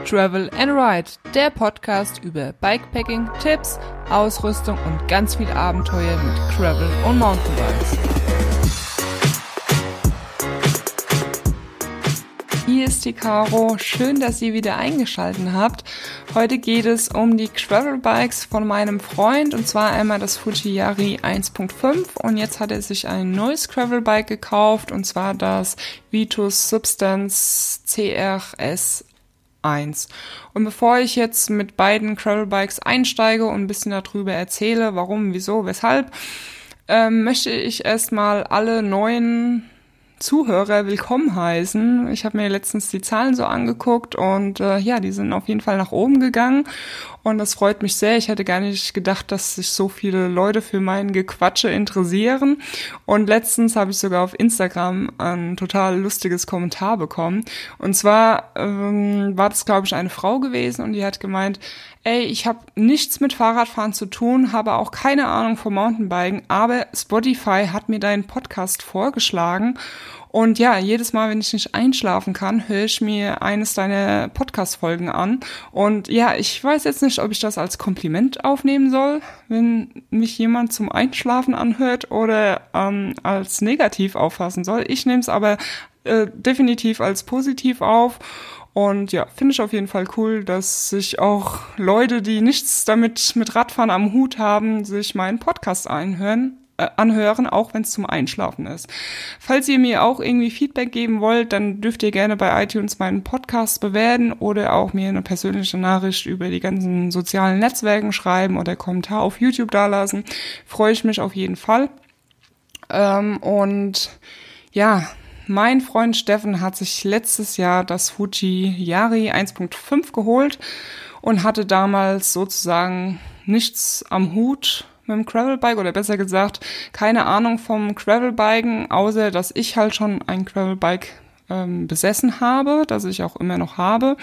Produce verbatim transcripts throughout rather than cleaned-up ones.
Travel and Ride, der Podcast über Bikepacking, Tipps, Ausrüstung und ganz viel Abenteuer mit Gravel und Mountainbikes. Hier ist die Caro, schön, dass ihr wieder eingeschaltet habt. Heute geht es um die Gravelbikes von meinem Freund, und zwar einmal das Fuji Yari eins Punkt fünf, und jetzt hat er sich ein neues Gravelbike gekauft, und zwar das Vitus Substance C R S eins. Und bevor ich jetzt mit beiden Gravelbikes einsteige und ein bisschen darüber erzähle, warum, wieso, weshalb, ähm, möchte ich erstmal alle neuen Zuhörer willkommen heißen. Ich habe mir letztens die Zahlen so angeguckt und äh, ja, die sind auf jeden Fall nach oben gegangen und das freut mich sehr. Ich hätte gar nicht gedacht, dass sich so viele Leute für mein Gequatsche interessieren, und letztens habe ich sogar auf Instagram ein total lustiges Kommentar bekommen, und zwar ähm, war das, glaube ich, eine Frau gewesen, und die hat gemeint: Ey, ich habe nichts mit Fahrradfahren zu tun, habe auch keine Ahnung vom Mountainbiken, aber Spotify hat mir deinen Podcast vorgeschlagen. Und ja, jedes Mal, wenn ich nicht einschlafen kann, höre ich mir eines deiner Podcast-Folgen an. Und ja, ich weiß jetzt nicht, ob ich das als Kompliment aufnehmen soll, wenn mich jemand zum Einschlafen anhört, oder ähm, als negativ auffassen soll. Ich nehme es aber äh, definitiv als positiv auf. Und ja, finde ich auf jeden Fall cool, dass sich auch Leute, die nichts damit mit Radfahren am Hut haben, sich meinen Podcast einhören, äh, anhören, auch wenn es zum Einschlafen ist. Falls ihr mir auch irgendwie Feedback geben wollt, dann dürft ihr gerne bei iTunes meinen Podcast bewerten oder auch mir eine persönliche Nachricht über die ganzen sozialen Netzwerken schreiben oder Kommentar auf YouTube dalassen. Freue ich mich auf jeden Fall. Ähm, und ja, mein Freund Steffen hat sich letztes Jahr das Fuji Yari eins Punkt fünf geholt und hatte damals sozusagen nichts am Hut mit dem Gravelbike, oder besser gesagt keine Ahnung vom Gravelbiken, außer dass ich halt schon ein Gravelbike ähm, besessen habe, das ich auch immer noch habe.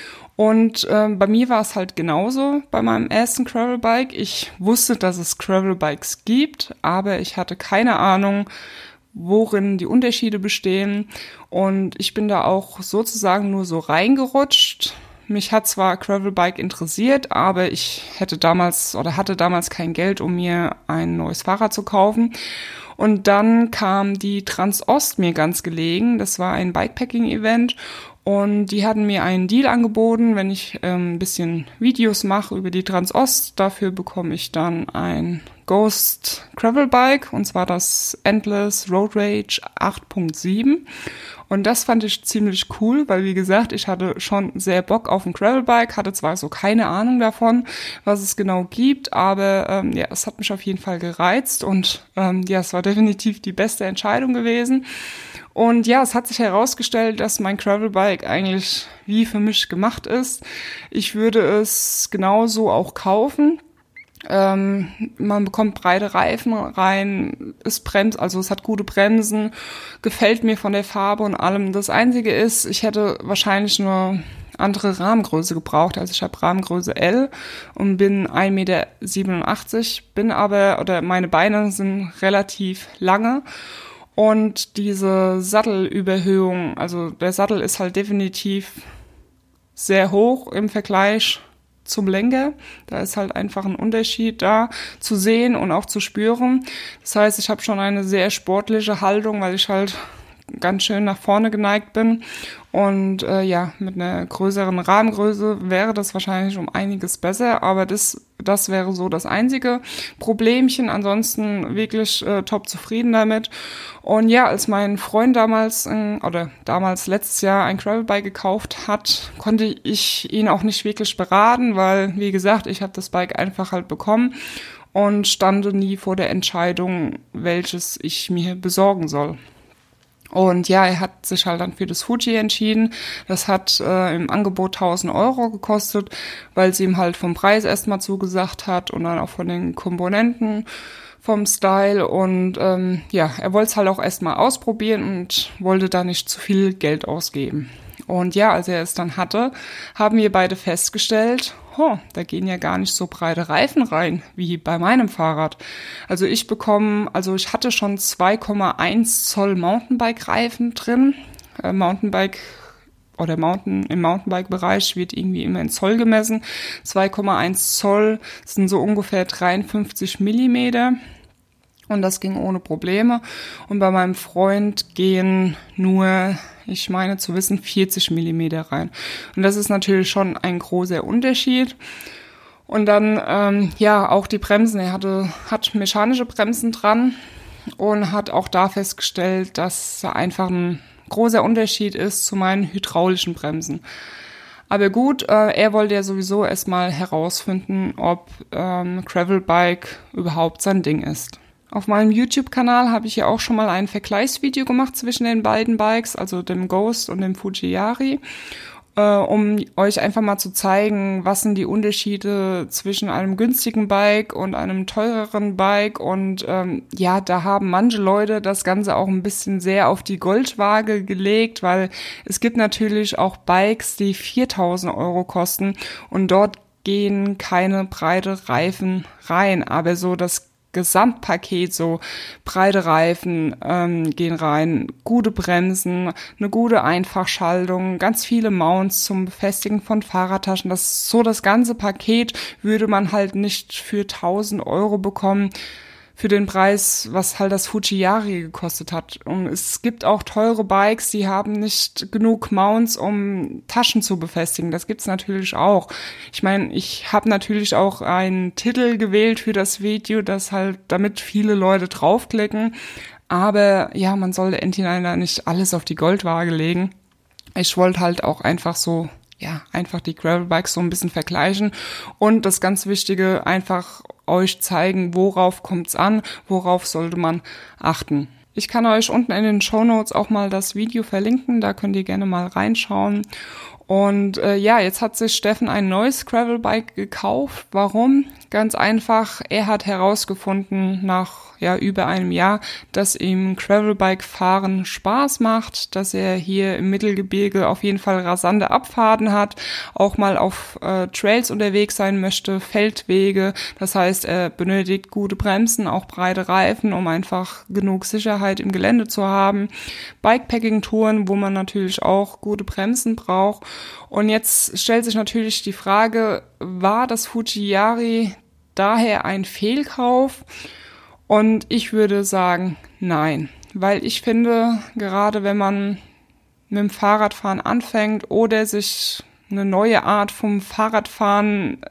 Und ähm, bei mir war es halt genauso bei meinem ersten Gravelbike. Ich wusste, dass es Gravelbikes gibt, aber ich hatte keine Ahnung, worin die Unterschiede bestehen, und ich bin da auch sozusagen nur so reingerutscht. Mich hat zwar Gravelbike interessiert, aber ich hätte damals oder hatte damals kein Geld, um mir ein neues Fahrrad zu kaufen. Und dann kam die Transost mir ganz gelegen. Das war ein Bikepacking-Event, und die hatten mir einen Deal angeboten, wenn ich ähm, ein bisschen Videos mache über die Transost. Dafür bekomme ich dann ein Ghost Gravelbike, und zwar das Endless Road Rage acht Punkt sieben. Und das fand ich ziemlich cool, weil, wie gesagt, ich hatte schon sehr Bock auf ein Gravelbike, hatte zwar so keine Ahnung davon, was es genau gibt, aber ähm, ja, es hat mich auf jeden Fall gereizt, und ähm, ja, es war definitiv die beste Entscheidung gewesen. Und ja, es hat sich herausgestellt, dass mein Gravelbike eigentlich wie für mich gemacht ist. Ich würde es genauso auch kaufen. Ähm, man bekommt breite Reifen rein, es bremst, also es hat gute Bremsen, gefällt mir von der Farbe und allem. Das Einzige ist, ich hätte wahrscheinlich eine andere Rahmengröße gebraucht. Also ich habe Rahmengröße L und bin ein Meter siebenundachtzig, bin aber, oder meine Beine sind relativ lange. Und diese Sattelüberhöhung, also der Sattel ist halt definitiv sehr hoch im Vergleich zum Lenker. Da ist halt einfach ein Unterschied da zu sehen und auch zu spüren. Das heißt, ich habe schon eine sehr sportliche Haltung, weil ich halt ganz schön nach vorne geneigt bin. Und äh, ja, mit einer größeren Rahmengröße wäre das wahrscheinlich um einiges besser, aber das das wäre so das einzige Problemchen. Ansonsten wirklich äh, top zufrieden damit. Und ja, als mein Freund damals, äh, oder damals letztes Jahr ein Gravelbike gekauft hat, konnte ich ihn auch nicht wirklich beraten, weil, wie gesagt, ich habe das Bike einfach halt bekommen und stande nie vor der Entscheidung, welches ich mir besorgen soll. Und ja, er hat sich halt dann für das Fuji entschieden. Das hat äh, im Angebot tausend Euro gekostet, weil sie ihm halt vom Preis erstmal zugesagt hat und dann auch von den Komponenten, vom Style. Und ähm, ja, er wollte es halt auch erstmal ausprobieren und wollte da nicht zu viel Geld ausgeben. Und ja, als er es dann hatte, haben wir beide festgestellt, oh, da gehen ja gar nicht so breite Reifen rein wie bei meinem Fahrrad. Also ich bekomme, also ich hatte schon zwei Komma eins Zoll Mountainbike-Reifen drin. Äh, Mountainbike oder Mountain, im Mountainbike-Bereich wird irgendwie immer in Zoll gemessen. zwei Komma eins Zoll sind so ungefähr dreiundfünfzig Millimeter. Und das ging ohne Probleme. Und bei meinem Freund gehen nur, ich meine zu wissen, vierzig Millimeter rein. Und das ist natürlich schon ein großer Unterschied. Und dann, ähm, ja, auch die Bremsen. Er hatte, hat mechanische Bremsen dran und hat auch da festgestellt, dass da einfach ein großer Unterschied ist zu meinen hydraulischen Bremsen. Aber gut, äh, er wollte ja sowieso erstmal herausfinden, ob ähm, Gravelbike überhaupt sein Ding ist. Auf meinem YouTube-Kanal habe ich ja auch schon mal ein Vergleichsvideo gemacht zwischen den beiden Bikes, also dem Ghost und dem Fuji-Yari, um euch einfach mal zu zeigen, was sind die Unterschiede zwischen einem günstigen Bike und einem teureren Bike. Und ähm, ja, da haben manche Leute das Ganze auch ein bisschen sehr auf die Goldwaage gelegt, weil es gibt natürlich auch Bikes, die viertausend Euro kosten und dort gehen keine breite Reifen rein, aber so das Gesamtpaket, so breite Reifen ähm, gehen rein, gute Bremsen, eine gute Einfachschaltung, ganz viele Mounts zum Befestigen von Fahrradtaschen. Das so das ganze Paket würde man halt nicht für tausend Euro bekommen, für den Preis, was halt das Fuji-Yari gekostet hat. Und es gibt auch teure Bikes, die haben nicht genug Mounts, um Taschen zu befestigen. Das gibt's natürlich auch. Ich meine, ich habe natürlich auch einen Titel gewählt für das Video, das halt, damit viele Leute draufklicken. Aber ja, man sollte entweder nicht alles auf die Goldwaage legen. Ich wollte halt auch einfach so, ja, einfach die Gravelbikes so ein bisschen vergleichen und das ganz Wichtige einfach euch zeigen, worauf kommt's an, worauf sollte man achten. Ich kann euch unten in den Shownotes auch mal das Video verlinken, da könnt ihr gerne mal reinschauen. Und äh, ja, jetzt hat sich Steffen ein neues Gravelbike gekauft. Warum? Ganz einfach, er hat herausgefunden nach ja über einem Jahr, dass ihm Gravelbike-Fahren Spaß macht, dass er hier im Mittelgebirge auf jeden Fall rasante Abfahrten hat, auch mal auf äh, Trails unterwegs sein möchte, Feldwege. Das heißt, er benötigt gute Bremsen, auch breite Reifen, um einfach genug Sicherheit im Gelände zu haben. Bikepacking-Touren, wo man natürlich auch gute Bremsen braucht. Und jetzt stellt sich natürlich die Frage, war das Fuji-Yari daher ein Fehlkauf? Und ich würde sagen, nein, weil ich finde, gerade wenn man mit dem Fahrradfahren anfängt oder sich eine neue Art vom Fahrradfahren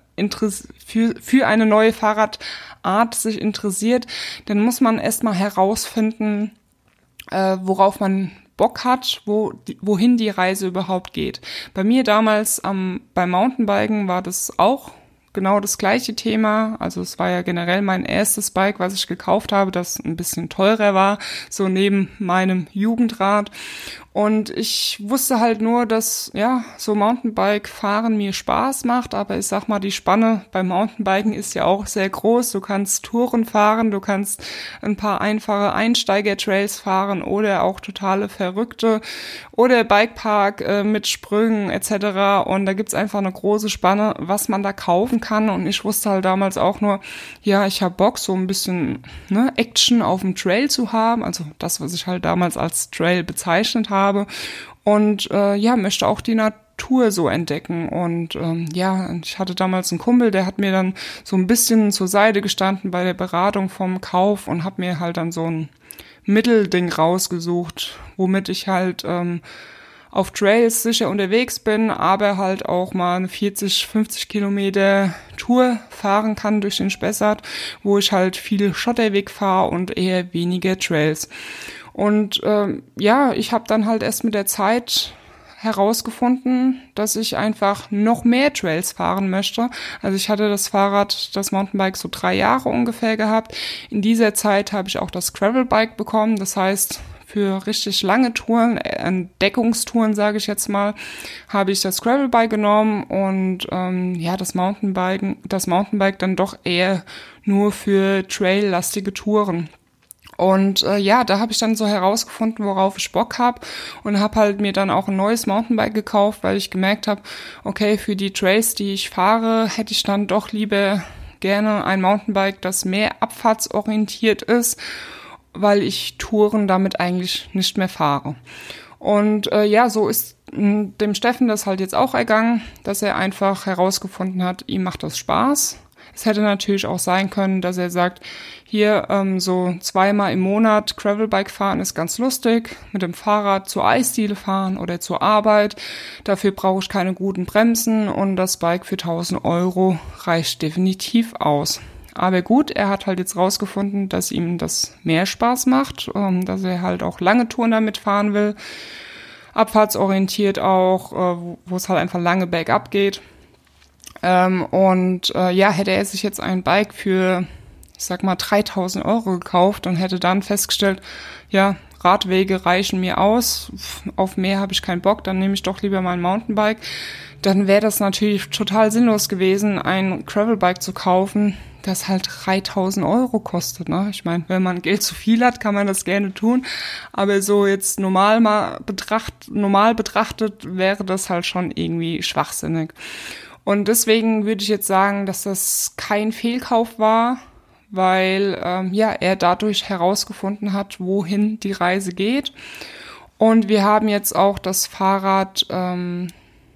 für, für eine neue Fahrradart sich interessiert, dann muss man erstmal herausfinden, äh, worauf man Bock hat, wo, wohin die Reise überhaupt geht. Bei mir damals am, beim Mountainbiken war das auch genau das gleiche Thema. Also es war ja generell mein erstes Bike, was ich gekauft habe, das ein bisschen teurer war, so neben meinem Jugendrad. Und ich wusste halt nur, dass ja so Mountainbike-Fahren mir Spaß macht, aber ich sag mal, die Spanne beim Mountainbiken ist ja auch sehr groß. Du kannst Touren fahren, du kannst ein paar einfache Einsteiger-Trails fahren oder auch totale Verrückte oder Bikepark äh, mit Sprüngen et cetera. Und da gibt's einfach eine große Spanne, was man da kaufen kann. Und ich wusste halt damals auch nur, ja, ich habe Bock, so ein bisschen ne, Action auf dem Trail zu haben, also das, was ich halt damals als Trail bezeichnet habe. habe und äh, ja, möchte auch die Natur so entdecken. Und ähm, ja, ich hatte damals einen Kumpel, der hat mir dann so ein bisschen zur Seite gestanden bei der Beratung vom Kauf und hat mir halt dann so ein Mittelding rausgesucht, womit ich halt ähm, auf Trails sicher unterwegs bin, aber halt auch mal eine vierzig, fünfzig Kilometer Tour fahren kann durch den Spessart, wo ich halt viel Schotterweg fahre und eher weniger Trails. Und ähm, ja, ich habe dann halt erst mit der Zeit herausgefunden, dass ich einfach noch mehr Trails fahren möchte. Also ich hatte das Fahrrad, das Mountainbike so drei Jahre ungefähr gehabt. In dieser Zeit habe ich auch das Gravelbike bekommen. Das heißt, für richtig lange Touren, Entdeckungstouren, sage ich jetzt mal, habe ich das Gravelbike genommen und ähm, ja, das Mountainbike, das Mountainbike dann doch eher nur für traillastige Touren. Und äh, ja, da habe ich dann so herausgefunden, worauf ich Bock habe und habe halt mir dann auch ein neues Mountainbike gekauft, weil ich gemerkt habe, okay, für die Trails, die ich fahre, hätte ich dann doch lieber gerne ein Mountainbike, das mehr abfahrtsorientiert ist, weil ich Touren damit eigentlich nicht mehr fahre. Und äh, ja, so ist mh, dem Steffen das halt jetzt auch ergangen, dass er einfach herausgefunden hat, ihm macht das Spaß. Es hätte natürlich auch sein können, dass er sagt, hier ähm, so zweimal im Monat Gravelbike fahren ist ganz lustig, mit dem Fahrrad zur Eisdiele fahren oder zur Arbeit. Dafür brauche ich keine guten Bremsen und das Bike für tausend Euro reicht definitiv aus. Aber gut, er hat halt jetzt rausgefunden, dass ihm das mehr Spaß macht, ähm, dass er halt auch lange Touren damit fahren will, abfahrtsorientiert auch, äh, wo es halt einfach lange bergab geht. Ähm, und äh, ja, hätte er sich jetzt ein Bike für, ich sag mal, dreitausend Euro gekauft und hätte dann festgestellt, ja, Radwege reichen mir aus, auf mehr habe ich keinen Bock, dann nehme ich doch lieber mein Mountainbike, dann wäre das natürlich total sinnlos gewesen, ein Gravelbike zu kaufen, das halt dreitausend Euro kostet, ne? Ich meine, wenn man Geld zu viel hat, kann man das gerne tun, aber so jetzt normal mal betracht, normal betrachtet wäre das halt schon irgendwie schwachsinnig. Und deswegen würde ich jetzt sagen, dass das kein Fehlkauf war, weil ähm, ja er dadurch herausgefunden hat, wohin die Reise geht. Und wir haben jetzt auch das Fahrrad ähm,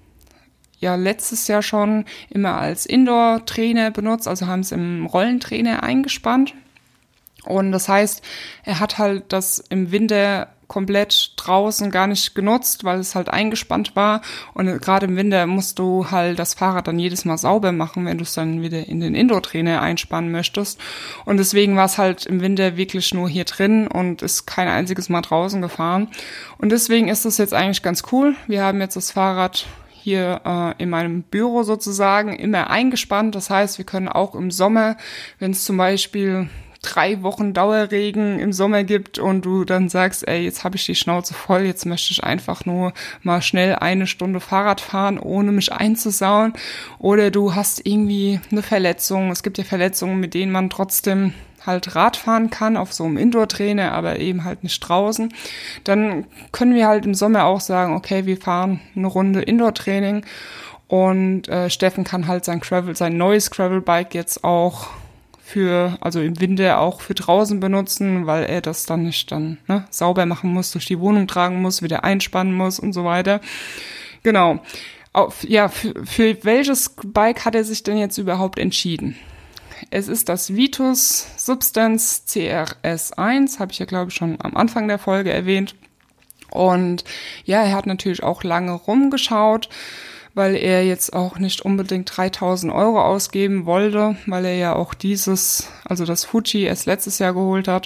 ja letztes Jahr schon immer als Indoor-Trainer benutzt, also haben es im Rollentrainer eingespannt. Und das heißt, er hat halt das im Winter komplett draußen gar nicht genutzt, weil es halt eingespannt war. Und gerade im Winter musst du halt das Fahrrad dann jedes Mal sauber machen, wenn du es dann wieder in den Indoor-Trainer einspannen möchtest. Und deswegen war es halt im Winter wirklich nur hier drin und ist kein einziges Mal draußen gefahren. Und deswegen ist das jetzt eigentlich ganz cool. Wir haben jetzt das Fahrrad hier äh, in meinem Büro sozusagen immer eingespannt. Das heißt, wir können auch im Sommer, wenn es zum Beispiel drei Wochen Dauerregen im Sommer gibt und du dann sagst, ey, jetzt habe ich die Schnauze voll, jetzt möchte ich einfach nur mal schnell eine Stunde Fahrrad fahren, ohne mich einzusauen. Oder du hast irgendwie eine Verletzung. Es gibt ja Verletzungen, mit denen man trotzdem halt Rad fahren kann, auf so einem Indoor-Trainer, aber eben halt nicht draußen. Dann können wir halt im Sommer auch sagen, okay, wir fahren eine Runde Indoor-Training und äh, Steffen kann halt sein Gravel, sein neues Gravelbike jetzt auch für, also im Winter auch für draußen benutzen, weil er das dann nicht dann ne, sauber machen muss, durch die Wohnung tragen muss, wieder einspannen muss und so weiter. Genau. Auf, ja, für, für welches Bike hat er sich denn jetzt überhaupt entschieden? Es ist das Vitus Substance C R S eins, habe ich ja glaube ich schon am Anfang der Folge erwähnt. Und ja, er hat natürlich auch lange rumgeschaut, weil er jetzt auch nicht unbedingt dreitausend Euro ausgeben wollte, weil er ja auch dieses, also das Fuji erst letztes Jahr geholt hat.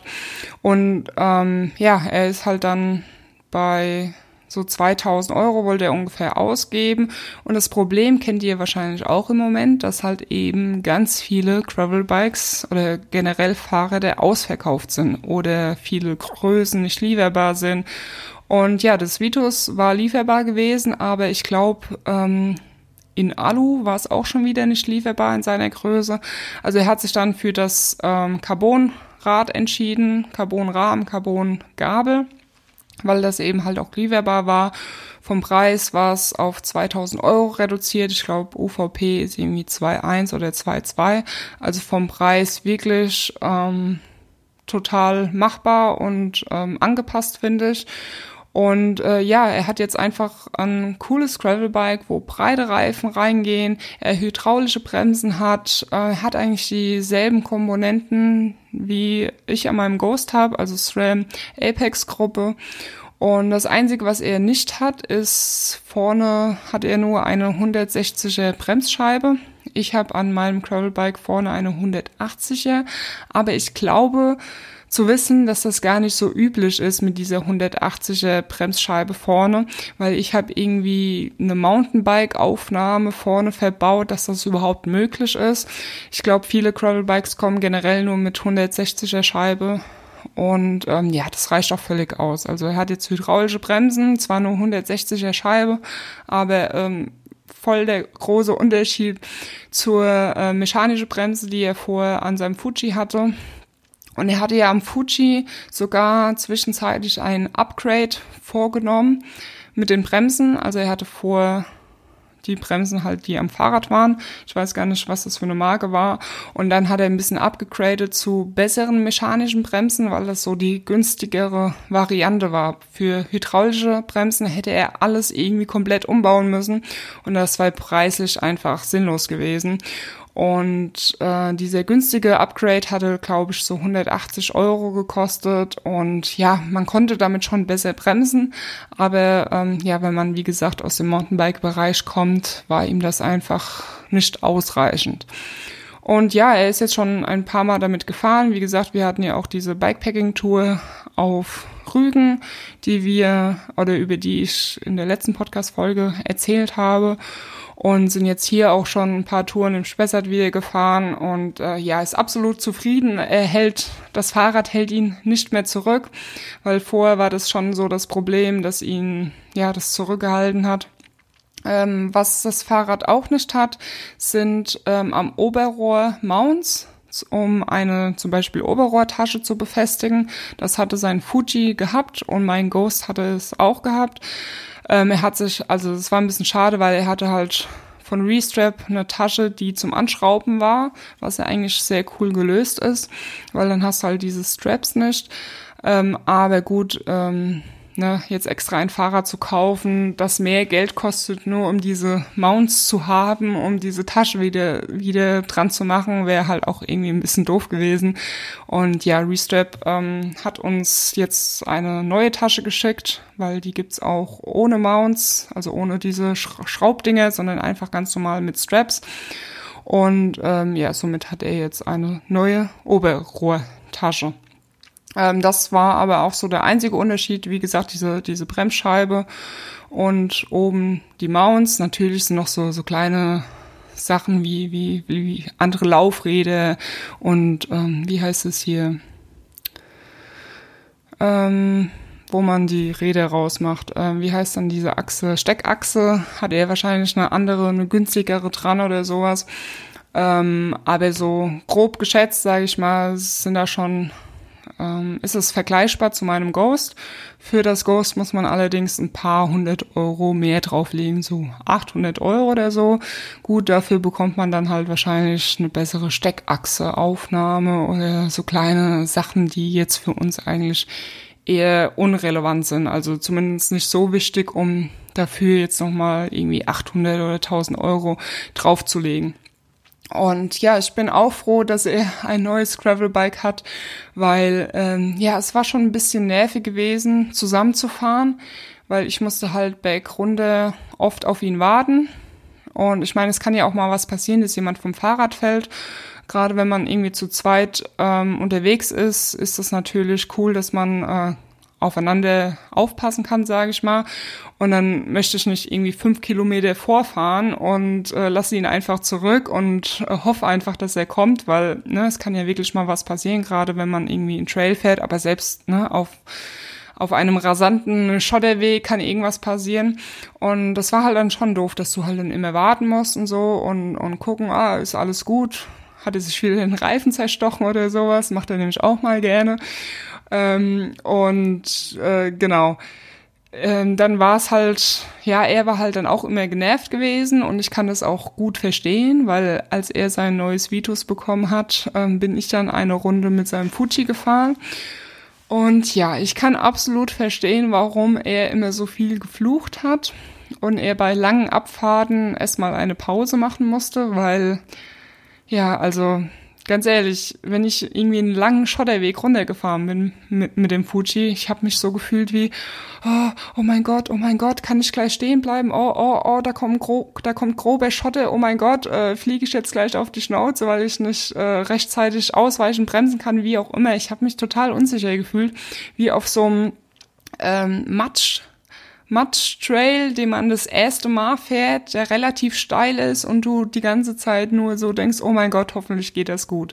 Und ähm, ja, er ist halt dann bei so zweitausend Euro wollte er ungefähr ausgeben. Und das Problem kennt ihr wahrscheinlich auch im Moment, dass halt eben ganz viele Gravelbikes oder generell Fahrräder ausverkauft sind oder viele Größen nicht lieferbar sind. Und ja, das Vitus war lieferbar gewesen, aber ich glaube, ähm, in Alu war es auch schon wieder nicht lieferbar in seiner Größe. Also er hat sich dann für das ähm, Carbonrad entschieden, Carbonrahmen, Carbongabel, weil das eben halt auch lieferbar war. Vom Preis war es auf zweitausend Euro reduziert. Ich glaube, U V P ist irgendwie zwei Komma eins oder zwei Komma zwei. Also vom Preis wirklich ähm, total machbar und ähm, angepasst, finde ich. Und äh, ja, er hat jetzt einfach ein cooles Gravelbike, wo breite Reifen reingehen, er hydraulische Bremsen hat, äh, hat eigentlich dieselben Komponenten, wie ich an meinem Ghost habe, also SRAM Apex-Gruppe. Und das Einzige, was er nicht hat, ist, vorne hat er nur eine hundertsechziger Bremsscheibe. Ich habe an meinem Gravelbike vorne eine hundertachtziger, aber ich glaube zu wissen, dass das gar nicht so üblich ist mit dieser hundertachtziger Bremsscheibe vorne, weil ich habe irgendwie eine Mountainbike-Aufnahme vorne verbaut, dass das überhaupt möglich ist. Ich glaube, viele Gravelbikes kommen generell nur mit hundertsechziger Scheibe und ähm, ja, das reicht auch völlig aus. Also er hat jetzt hydraulische Bremsen, zwar nur hundertsechziger Scheibe, aber ähm, voll der große Unterschied zur äh, mechanischen Bremse, die er vorher an seinem Fuji hatte. Und er hatte ja am Fuji sogar zwischenzeitlich ein Upgrade vorgenommen mit den Bremsen. Also er hatte vor die Bremsen halt, die am Fahrrad waren. Ich weiß gar nicht, was das für eine Marke war. Und dann hat er ein bisschen abgegradet zu besseren mechanischen Bremsen, weil das so die günstigere Variante war. Für hydraulische Bremsen hätte er alles irgendwie komplett umbauen müssen. Und das war preislich einfach sinnlos gewesen. Und äh, dieser günstige Upgrade hatte, glaube ich, so hundertachtzig Euro gekostet. Und ja, man konnte damit schon besser bremsen. Aber ähm, ja, wenn man, wie gesagt, aus dem Mountainbike-Bereich kommt, war ihm das einfach nicht ausreichend. Und ja, er ist jetzt schon ein paar Mal damit gefahren. Wie gesagt, wir hatten ja auch diese Bikepacking-Tour auf Rügen, die wir, oder über die ich in der letzten Podcast-Folge erzählt habe. Und sind jetzt hier auch schon ein paar Touren im Spessart wieder gefahren und äh, ja, ist absolut zufrieden. Er hält, das Fahrrad hält ihn nicht mehr zurück, weil vorher war das schon so das Problem, dass ihn, ja, das zurückgehalten hat. Ähm, was das Fahrrad auch nicht hat, sind ähm, am Oberrohr Mounts, um eine zum Beispiel Oberrohrtasche zu befestigen. Das hatte sein Fuji gehabt und mein Ghost hatte es auch gehabt. Ähm, er hat sich, also es war ein bisschen schade, weil er hatte halt von Restrap eine Tasche, die zum Anschrauben war, was ja eigentlich sehr cool gelöst ist, weil dann hast du halt diese Straps nicht. Ähm, aber gut, ähm, ne, jetzt extra ein Fahrrad zu kaufen, das mehr Geld kostet, nur um diese Mounts zu haben, um diese Tasche wieder wieder dran zu machen, wäre halt auch irgendwie ein bisschen doof gewesen. Und ja, Restrap ähm, hat uns jetzt eine neue Tasche geschickt, weil die gibt's auch ohne Mounts, also ohne diese Sch- Schraubdinger, sondern einfach ganz normal mit Straps. Und ähm, ja, somit hat er jetzt eine neue Oberrohrtasche. Ähm, das war aber auch so der einzige Unterschied, wie gesagt, diese diese Bremsscheibe und oben die Mounts. Natürlich sind noch so so kleine Sachen wie wie wie andere Laufräder und ähm, wie heißt es hier, ähm, wo man die Räder rausmacht. Ähm, wie heißt dann diese Achse? Steckachse hat er wahrscheinlich eine andere, eine günstigere dran oder sowas. Ähm, aber so grob geschätzt, sage ich mal, sind da schon Ähm, ist es vergleichbar zu meinem Ghost. Für das Ghost muss man allerdings ein paar hundert Euro mehr drauflegen, so achthundert Euro oder so. Gut, dafür bekommt man dann halt wahrscheinlich eine bessere Steckachse-Aufnahme oder so kleine Sachen, die jetzt für uns eigentlich eher unrelevant sind. Also zumindest nicht so wichtig, um dafür jetzt nochmal irgendwie achthundert oder tausend Euro draufzulegen. Und ja, ich bin auch froh, dass er ein neues Gravelbike hat, weil ähm, ja, es war schon ein bisschen nervig gewesen, zusammenzufahren, weil ich musste halt bergunter oft auf ihn warten. Und ich meine, es kann ja auch mal was passieren, dass jemand vom Fahrrad fällt. Gerade wenn man irgendwie zu zweit ähm, unterwegs ist, ist das natürlich cool, dass man äh, aufeinander aufpassen kann, sage ich mal. Und dann möchte ich nicht irgendwie fünf Kilometer vorfahren und äh, lasse ihn einfach zurück und äh, hoffe einfach, dass er kommt, weil ne, es kann ja wirklich mal was passieren, gerade wenn man irgendwie einen Trail fährt, aber selbst ne, auf auf einem rasanten Schotterweg kann irgendwas passieren. Und das war halt dann schon doof, dass du halt dann immer warten musst und so und und gucken, ah, ist alles gut, hat er sich wieder den Reifen zerstochen oder sowas, macht er nämlich auch mal gerne. Ähm, und äh, genau, ähm, dann war es halt, ja, er war halt dann auch immer genervt gewesen und ich kann das auch gut verstehen, weil als er sein neues Vitus bekommen hat, ähm, bin ich dann eine Runde mit seinem Fuji gefahren. Und ja, ich kann absolut verstehen, warum er immer so viel geflucht hat und er bei langen Abfahrten erstmal eine Pause machen musste, weil, ja, also ganz ehrlich, wenn ich irgendwie einen langen Schotterweg runtergefahren bin mit, mit dem Fuji, ich habe mich so gefühlt wie, oh, oh mein Gott, oh mein Gott, kann ich gleich stehen bleiben? Oh, oh, oh, da kommt, gro- da kommt grober Schotter, oh mein Gott, äh, fliege ich jetzt gleich auf die Schnauze, weil ich nicht äh, rechtzeitig ausweichen, bremsen kann, wie auch immer. Ich habe mich total unsicher gefühlt, wie auf so einem ähm, Matsch. Matsch-Trail, den man das erste Mal fährt, der relativ steil ist und du die ganze Zeit nur so denkst, oh mein Gott, hoffentlich geht das gut.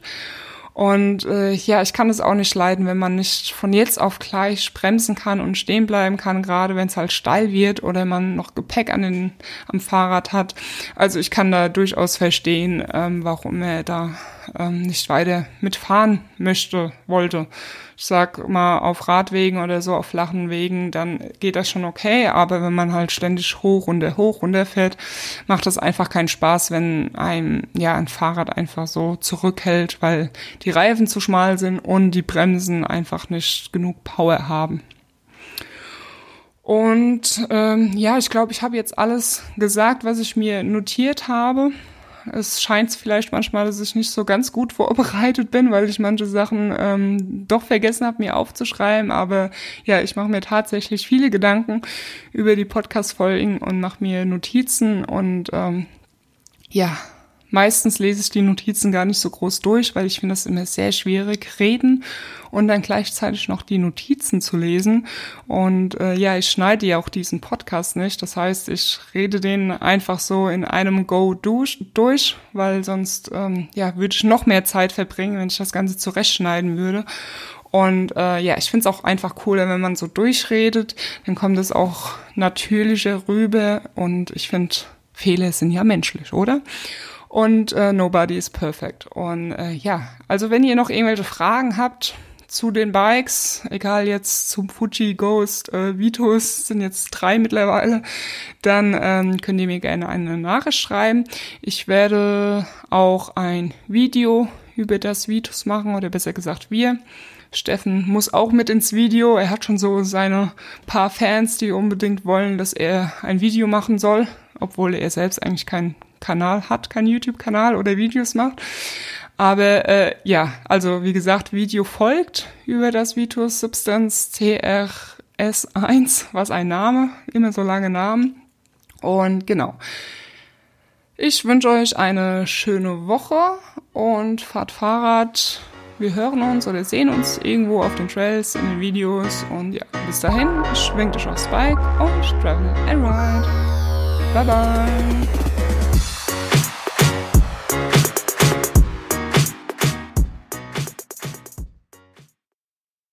Und äh, ja, ich kann es auch nicht leiden, wenn man nicht von jetzt auf gleich bremsen kann und stehen bleiben kann, gerade wenn es halt steil wird oder man noch Gepäck an den, am Fahrrad hat. Also ich kann da durchaus verstehen, ähm, warum er da ähm, nicht weiter mitfahren möchte, wollte. Ich sag mal, auf Radwegen oder so, auf flachen Wegen, dann geht das schon okay, aber wenn man halt ständig hoch, runter, hoch, runter fährt, macht das einfach keinen Spaß, wenn einem, ja, ein Fahrrad einfach so zurückhält, weil die Reifen zu schmal sind und die Bremsen einfach nicht genug Power haben. Und ähm, ja, ich glaube, ich habe jetzt alles gesagt, was ich mir notiert habe. Es scheint vielleicht manchmal, dass ich nicht so ganz gut vorbereitet bin, weil ich manche Sachen ähm, doch vergessen habe, mir aufzuschreiben. Aber ja, ich mache mir tatsächlich viele Gedanken über die Podcast-Folgen und mache mir Notizen. Und ähm, ja, meistens lese ich die Notizen gar nicht so groß durch, weil ich finde das immer sehr schwierig, reden und dann gleichzeitig noch die Notizen zu lesen. Und äh, ja, ich schneide ja auch diesen Podcast nicht. Das heißt, ich rede den einfach so in einem Go durch, durch weil sonst ähm, ja würde ich noch mehr Zeit verbringen, wenn ich das Ganze zurechtschneiden würde. Und äh, ja, ich finde es auch einfach cooler, wenn man so durchredet. Dann kommt es auch natürlicher rüber. Und ich finde, Fehler sind ja menschlich, oder? Und äh, nobody is perfect. Und äh, ja, also wenn ihr noch irgendwelche Fragen habt zu den Bikes, egal jetzt zum Fuji, Ghost, äh, Vitus, sind jetzt drei mittlerweile, dann ähm, könnt ihr mir gerne eine Nachricht schreiben. Ich werde auch ein Video über das Vitus machen, oder besser gesagt wir. Steffen muss auch mit ins Video. Er hat schon so seine paar Fans, die unbedingt wollen, dass er ein Video machen soll, obwohl er selbst eigentlich keinen Kanal hat, keinen YouTube-Kanal oder Videos macht. Aber äh, ja, also wie gesagt, Video folgt über das Vitus Substance C R S eins, was ein Name, immer so lange Namen. Und genau. Ich wünsche euch eine schöne Woche und fahrt Fahrrad. Wir hören uns oder sehen uns irgendwo auf den Trails, in den Videos. Und ja, bis dahin, schwingt euch aufs Bike und travel and ride. Bye bye.